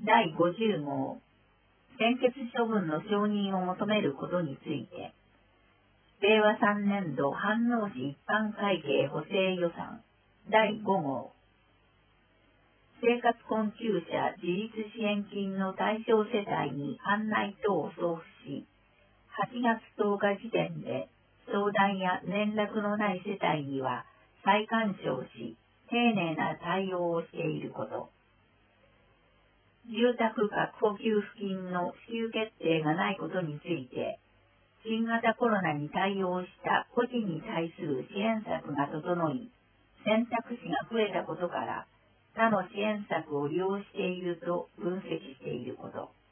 第50号、専決処分の承認を求めることについて、令和3年度飯能市一般会計補正予算第5号、生活困窮者自立支援金の対象世帯に案内等を送付し、8月10日時点で相談や連絡のない世帯には再干渉し、丁寧な対応をしていること。住宅確保給付金の支給決定がないことについて、新型コロナに対応した個人に対する支援策が整い、選択肢が増えたことから、他の支援策を利用していると分析していること。